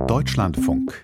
Deutschlandfunk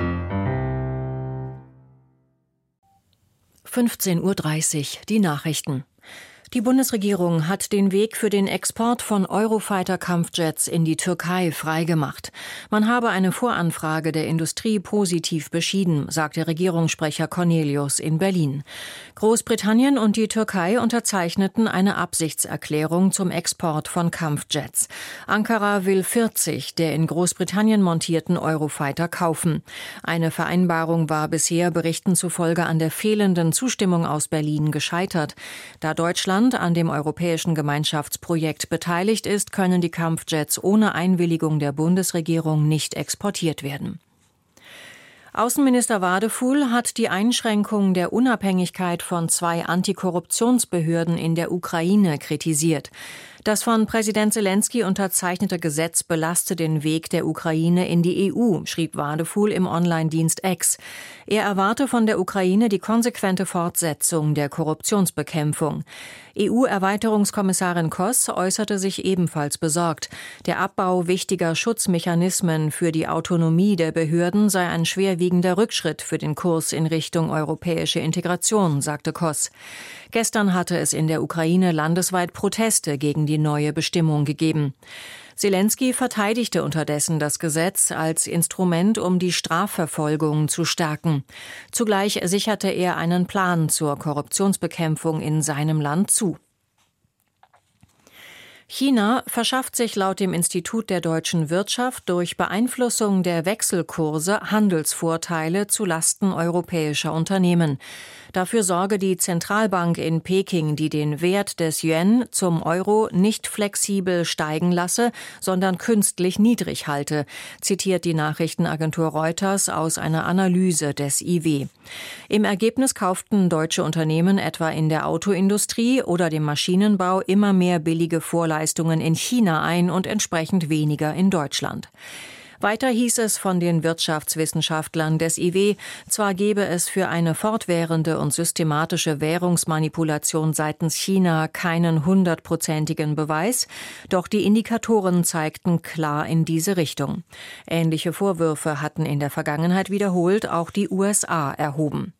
15:30 Uhr, die Nachrichten. Die Bundesregierung hat den Weg für den Export von Eurofighter-Kampfjets in die Türkei freigemacht. Man habe eine Voranfrage der Industrie positiv beschieden, sagte Regierungssprecher Cornelius in Berlin. Großbritannien und die Türkei unterzeichneten eine Absichtserklärung zum Export von Kampfjets. Ankara will 40 der in Großbritannien montierten Eurofighter kaufen. Eine Vereinbarung war bisher Berichten zufolge an der fehlenden Zustimmung aus Berlin gescheitert. Da Deutschland an dem europäischen Gemeinschaftsprojekt beteiligt ist, können die Kampfjets ohne Einwilligung der Bundesregierung nicht exportiert werden. Außenminister Wadefuhl hat die Einschränkung der Unabhängigkeit von 2 Antikorruptionsbehörden in der Ukraine kritisiert. Das von Präsident Selenskyj unterzeichnete Gesetz belaste den Weg der Ukraine in die EU, schrieb Wadefuhl im Online-Dienst X. Er erwarte von der Ukraine die konsequente Fortsetzung der Korruptionsbekämpfung. EU-Erweiterungskommissarin Koss äußerte sich ebenfalls besorgt. Der Abbau wichtiger Schutzmechanismen für die Autonomie der Behörden sei ein schwerwiegender Rückschritt für den Kurs in Richtung europäische Integration, sagte Koss. Gestern hatte es in der Ukraine landesweit Proteste gegen die neue Bestimmung gegeben. Selenskyj verteidigte unterdessen das Gesetz als Instrument, um die Strafverfolgung zu stärken. Zugleich sicherte er einen Plan zur Korruptionsbekämpfung in seinem Land zu. China verschafft sich laut dem Institut der deutschen Wirtschaft durch Beeinflussung der Wechselkurse Handelsvorteile zu Lasten europäischer Unternehmen. Dafür sorge die Zentralbank in Peking, die den Wert des Yuan zum Euro nicht flexibel steigen lasse, sondern künstlich niedrig halte, zitiert die Nachrichtenagentur Reuters aus einer Analyse des IW. Im Ergebnis kauften deutsche Unternehmen etwa in der Autoindustrie oder dem Maschinenbau immer mehr billige Vorleistungen in China ein und entsprechend weniger in Deutschland. Weiter hieß es von den Wirtschaftswissenschaftlern des IW, zwar gebe es für eine fortwährende und systematische Währungsmanipulation seitens China keinen 100%igen Beweis, doch die Indikatoren zeigten klar in diese Richtung. Ähnliche Vorwürfe hatten in der Vergangenheit wiederholt auch die USA erhoben.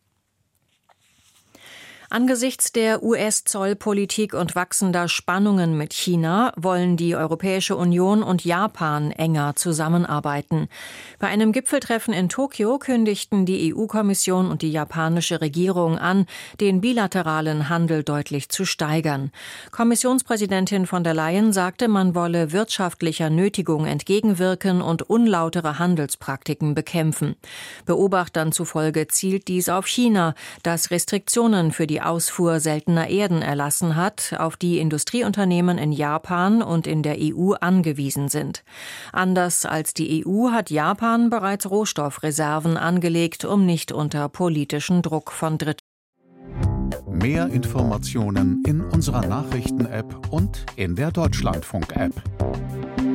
Angesichts der US-Zollpolitik und wachsender Spannungen mit China wollen die Europäische Union und Japan enger zusammenarbeiten. Bei einem Gipfeltreffen in Tokio kündigten die EU-Kommission und die japanische Regierung an, den bilateralen Handel deutlich zu steigern. Kommissionspräsidentin von der Leyen sagte, man wolle wirtschaftlicher Nötigung entgegenwirken und unlautere Handelspraktiken bekämpfen. Beobachtern zufolge zielt dies auf China, das Restriktionen für die Ausfuhr seltener Erden erlassen hat, auf die Industrieunternehmen in Japan und in der EU angewiesen sind. Anders als die EU hat Japan bereits Rohstoffreserven angelegt, um nicht unter politischen Druck von Dritten. Mehr Informationen in unserer Nachrichten-App und in der Deutschlandfunk-App.